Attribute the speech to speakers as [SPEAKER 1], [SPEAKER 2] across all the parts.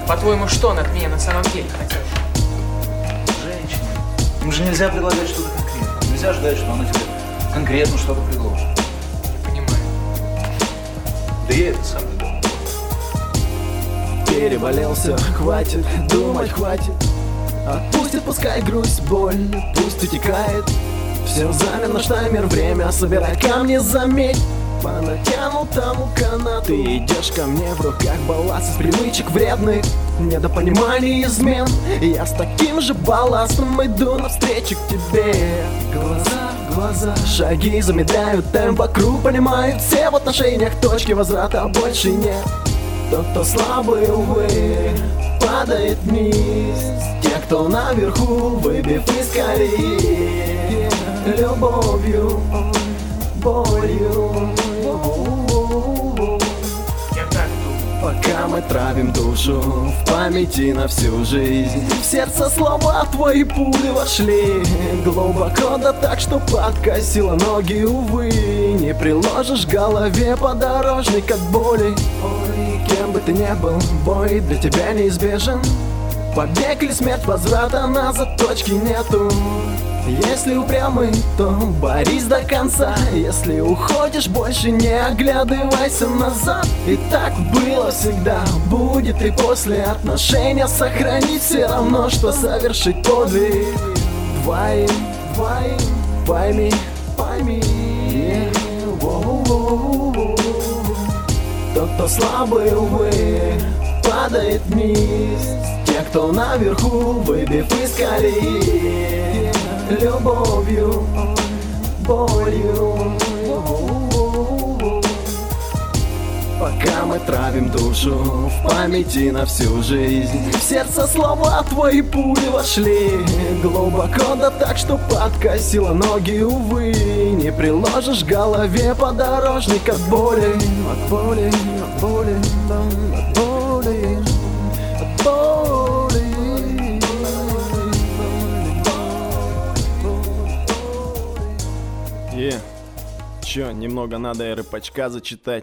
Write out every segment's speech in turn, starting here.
[SPEAKER 1] По-твоему, что он от меня на самом деле хотел?
[SPEAKER 2] Женщина. Им же нельзя предлагать что-то конкретное. Нельзя ждать, что она тебе конкретно что-то предложит.
[SPEAKER 1] Не понимаю.
[SPEAKER 2] Да я это сам не думал.
[SPEAKER 3] Переболел, все, хватит, думать хватит. Отпустит, пускай грусть, боль, пусть утекает. Все замер, таймер, время собирать камни, заметь. По натянутому канату ты идешь ко мне, в руках балласт из привычек вредных, недопониманий, измен. Я с таким же балластом иду навстречу к тебе. Глаза в глаза, шаги замедляют темп вокруг, понимают все в отношениях, точки возврата больше нет. Тот, кто слабый, увы, падает вниз. Те, кто наверху, выбив из колеи, любовью, болью.
[SPEAKER 1] Я так думаю.
[SPEAKER 3] Пока мы травим душу в памяти на всю жизнь, в сердце слова твои пули вошли глубоко, да так, что подкосило ноги, увы. Не приложишь к голове подорожник от боли. Ой, кем бы ты ни был, бой для тебя неизбежен. Побег или смерть, возврата назад точки нету. Если упрямый, то борись до конца. Если уходишь, больше не оглядывайся назад. И так было всегда, будет и после. Отношения сохранить все равно, что совершить подвиг. Двоим, пойми, Тот, кто слабый, увы, падает вниз. Те, кто наверху, выбив из колеи, любовью, болью. Пока мы травим душу в памяти на всю жизнь, в сердце слова твои пули вошли глубоко, да так, что подкосило ноги, увы. Не приложишь к голове подорожник от боли, от боли, от боли, от боли, от боли. Чё, немного надо рэпачка зачитать.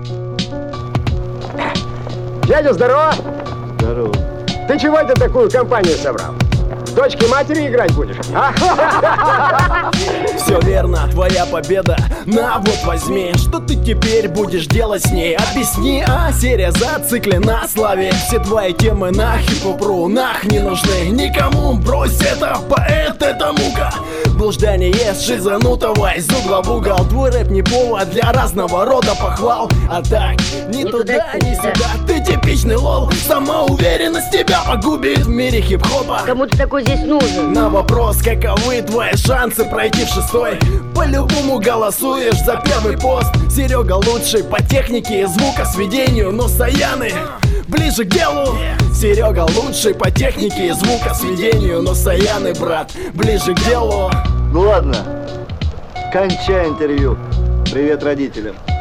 [SPEAKER 4] Дядя, здорово!
[SPEAKER 3] Здорово.
[SPEAKER 4] Ты чего это такую компанию собрал? Дочки матери играть будешь? А?
[SPEAKER 3] Все верно, твоя победа. На, вот возьми. Что ты теперь будешь делать с ней? Объясни, серия зациклена славе. Все твои темы на хип-хоп.ру нах не нужны никому. Брось это, поэт, это мука. Блуждание шизанутого из угла в угол. Твой рэп не повод для разного рода похвал. А так, ни туда, ни сюда. Ты типичный лол. Самоуверенность тебя погубит в мире хип-хопа.
[SPEAKER 5] Кому ты такой здесь нужен?
[SPEAKER 3] На вопрос, каковы твои шансы пройти в шестой, по-любому голосуешь за первый пост. Серега лучший по технике и звукосведению, но Саяны ближе к делу. Серега лучший по технике и звукосведению, но Саяны, брат, ближе к делу.
[SPEAKER 6] Ну ладно, кончай интервью. Привет родителям.